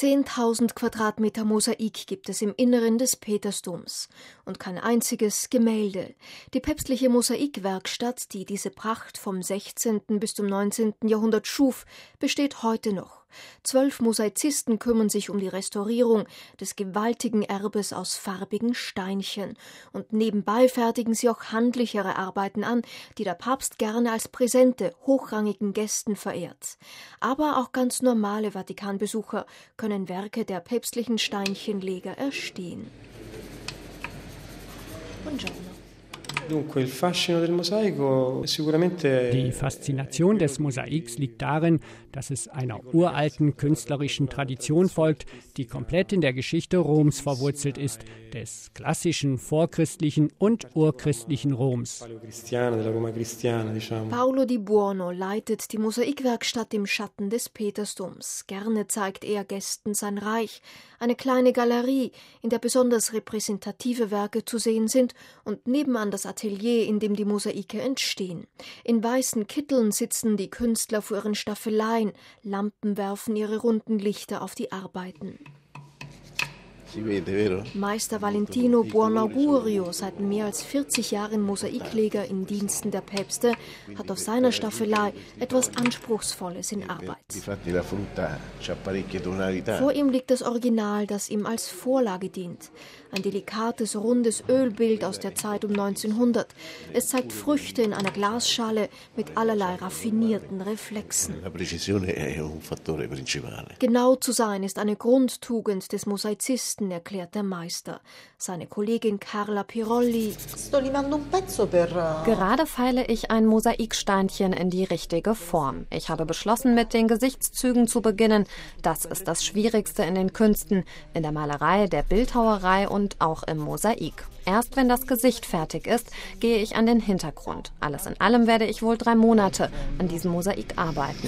10.000 Quadratmeter Mosaik gibt es im Inneren des Petersdoms und kein einziges Gemälde. Die päpstliche Mosaikwerkstatt, die diese Pracht vom 16. bis zum 19. Jahrhundert schuf, besteht heute noch. 12 Mosaizisten kümmern sich um die Restaurierung des gewaltigen Erbes aus farbigen Steinchen. Und nebenbei fertigen sie auch handlichere Arbeiten an, die der Papst gerne als Präsente hochrangigen Gästen verehrt. Aber auch ganz normale Vatikanbesucher können Werke der päpstlichen Steinchenleger erstehen. Buongiorno. Die Faszination des Mosaiks liegt darin, dass es einer uralten künstlerischen Tradition folgt, die komplett in der Geschichte Roms verwurzelt ist, des klassischen, vorchristlichen und urchristlichen Roms. Paolo Di Buono leitet die Mosaikwerkstatt im Schatten des Petersdoms. Gerne zeigt er Gästen sein Reich, eine kleine Galerie, in der besonders repräsentative Werke zu sehen sind und nebenan das Atelier, in dem die Mosaike entstehen. In weißen Kitteln sitzen die Künstler vor ihren Staffeleien, Lampen werfen ihre runden Lichter auf die Arbeiten. Meister Valentino Buonaugurio, seit mehr als 40 Jahren Mosaikleger in Diensten der Päpste, hat auf seiner Staffelei etwas Anspruchsvolles in Arbeit. Vor ihm liegt das Original, das ihm als Vorlage dient. Ein delikates, rundes Ölbild aus der Zeit um 1900. Es zeigt Früchte in einer Glasschale mit allerlei raffinierten Reflexen. Genau zu sein ist eine Grundtugend des Mosaizisten, erklärt der Meister. Seine Kollegin Carla Pirolli: Gerade feile ich ein Mosaiksteinchen in die richtige Form. Ich habe beschlossen, mit den Gesichtszügen zu beginnen. Das ist das Schwierigste in den Künsten, in der Malerei, der Bildhauerei und auch im Mosaik. Erst wenn das Gesicht fertig ist, gehe ich an den Hintergrund. Alles in allem werde ich wohl 3 Monate an diesem Mosaik arbeiten.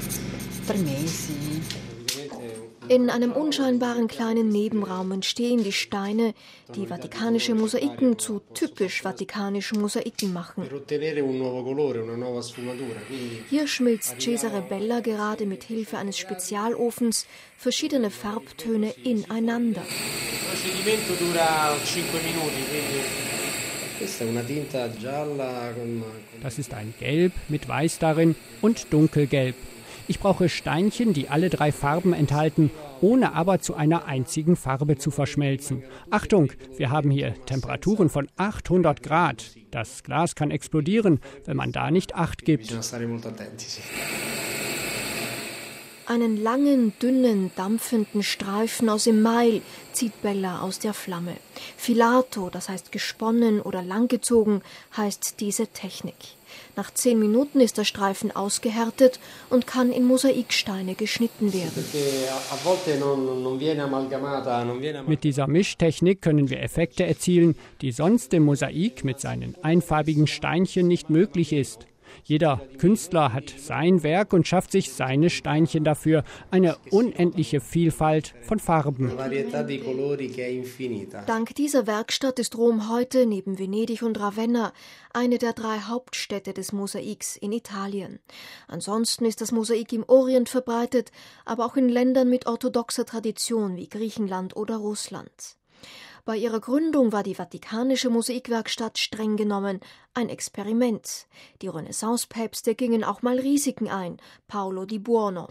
In einem unscheinbaren kleinen Nebenraum entstehen die Steine, die vatikanische Mosaiken zu typisch vatikanischen Mosaiken machen. Hier schmilzt Cesare Bella gerade mit Hilfe eines Spezialofens verschiedene Farbtöne ineinander. Das ist ein Gelb mit Weiß darin und Dunkelgelb. Ich brauche Steinchen, die alle 3 Farben enthalten, ohne aber zu einer einzigen Farbe zu verschmelzen. Achtung, wir haben hier Temperaturen von 800 Grad. Das Glas kann explodieren, wenn man da nicht Acht gibt. Einen langen, dünnen, dampfenden Streifen aus Email zieht Bella aus der Flamme. Filato, das heißt gesponnen oder langgezogen, heißt diese Technik. Nach 10 Minuten ist der Streifen ausgehärtet und kann in Mosaiksteine geschnitten werden. Mit dieser Mischtechnik können wir Effekte erzielen, die sonst im Mosaik mit seinen einfarbigen Steinchen nicht möglich ist. Jeder Künstler hat sein Werk und schafft sich seine Steinchen dafür, eine unendliche Vielfalt von Farben. Dank dieser Werkstatt ist Rom heute neben Venedig und Ravenna eine der 3 Hauptstädte des Mosaiks in Italien. Ansonsten ist das Mosaik im Orient verbreitet, aber auch in Ländern mit orthodoxer Tradition wie Griechenland oder Russland. Bei ihrer Gründung war die vatikanische Mosaikwerkstatt streng genommen ein Experiment. Die Renaissance-Päpste gingen auch mal Risiken ein. Paolo Di Buono.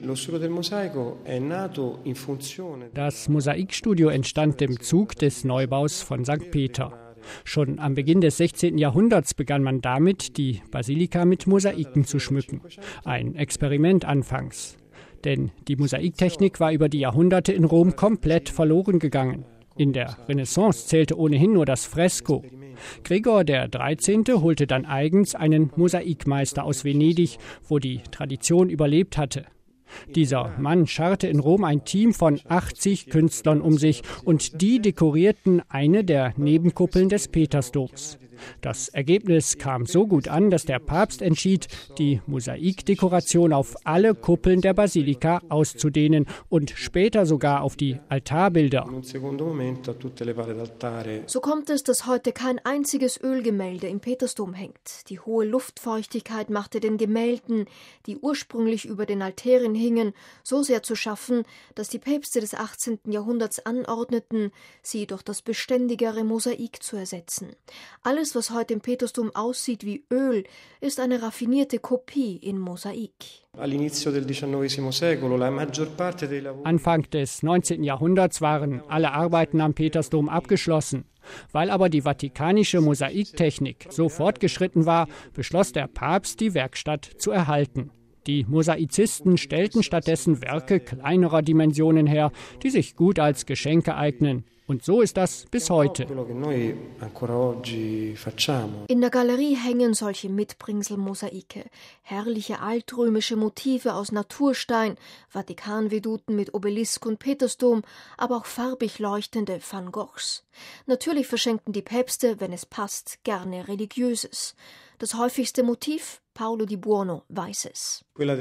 Das Mosaikstudio entstand im Zug des Neubaus von St. Peter. Schon am Beginn des 16. Jahrhunderts begann man damit, die Basilika mit Mosaiken zu schmücken. Ein Experiment anfangs. Denn die Mosaiktechnik war über die Jahrhunderte in Rom komplett verloren gegangen. In der Renaissance zählte ohnehin nur das Fresko. Gregor XIII. Holte dann eigens einen Mosaikmeister aus Venedig, wo die Tradition überlebt hatte. Dieser Mann scharte in Rom ein Team von 80 Künstlern um sich und die dekorierten eine der Nebenkuppeln des Petersdoms. Das Ergebnis kam so gut an, dass der Papst entschied, die Mosaikdekoration auf alle Kuppeln der Basilika auszudehnen und später sogar auf die Altarbilder. So kommt es, dass heute kein einziges Ölgemälde im Petersdom hängt. Die hohe Luftfeuchtigkeit machte den Gemälden, die ursprünglich über den Altären hingen, so sehr zu schaffen, dass die Päpste des 18. Jahrhunderts anordneten, sie durch das beständigere Mosaik zu ersetzen. Alles, was heute im Petersdom aussieht wie Öl, ist eine raffinierte Kopie in Mosaik. Anfang des 19. Jahrhunderts waren alle Arbeiten am Petersdom abgeschlossen. Weil aber die vatikanische Mosaiktechnik so fortgeschritten war, beschloss der Papst, die Werkstatt zu erhalten. Die Mosaizisten stellten stattdessen Werke kleinerer Dimensionen her, die sich gut als Geschenke eignen. Und so ist das bis heute. In der Galerie hängen solche Mitbringselmosaike, herrliche altrömische Motive aus Naturstein, Vatikanveduten mit Obelisk und Petersdom, aber auch farbig leuchtende Van Goghs. Natürlich verschenken die Päpste, wenn es passt, gerne Religiöses. Das häufigste Motiv? Paolo di Buono weiß es. Der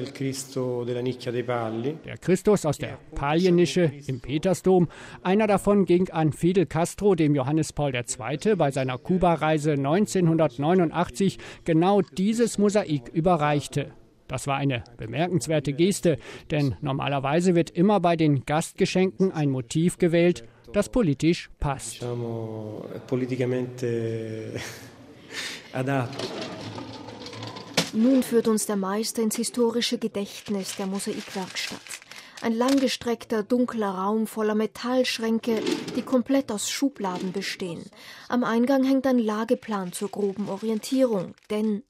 Christus aus der Paljennische im Petersdom, einer davon ging an Fidel Castro, dem Johannes Paul II. Bei seiner Kuba-Reise 1989 genau dieses Mosaik überreichte. Das war eine bemerkenswerte Geste, denn normalerweise wird immer bei den Gastgeschenken ein Motiv gewählt, das politisch passt. Nun führt uns der Meister ins historische Gedächtnis der Mosaikwerkstatt. Ein langgestreckter, dunkler Raum voller Metallschränke, die komplett aus Schubladen bestehen. Am Eingang hängt ein Lageplan zur groben Orientierung, denn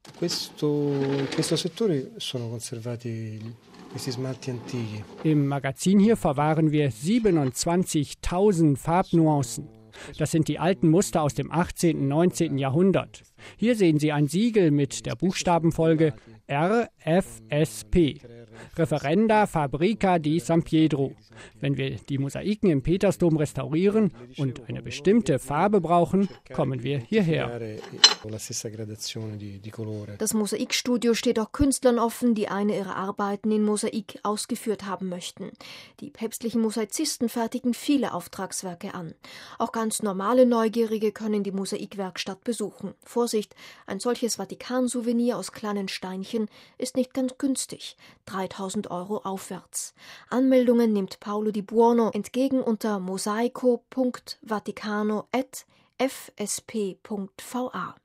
im Magazin hier verwahren wir 27.000 Farbnuancen. Das sind die alten Muster aus dem 18. und 19. Jahrhundert. Hier sehen Sie ein Siegel mit der Buchstabenfolge RFSP, Referenda Fabrica di San Pietro. Wenn wir die Mosaiken im Petersdom restaurieren und eine bestimmte Farbe brauchen, kommen wir hierher. Das Mosaikstudio steht auch Künstlern offen, die eine ihrer Arbeiten in Mosaik ausgeführt haben möchten. Die päpstlichen Mosaizisten fertigen viele Auftragswerke an. Auch ganz normale Neugierige können die Mosaikwerkstatt besuchen. Vorsicht, ein solches Vatikan-Souvenir aus kleinen Steinchen ist nicht ganz günstig, 3.000 € aufwärts. Anmeldungen nimmt Paolo di Buono entgegen unter mosaico.vaticano@fsp.va.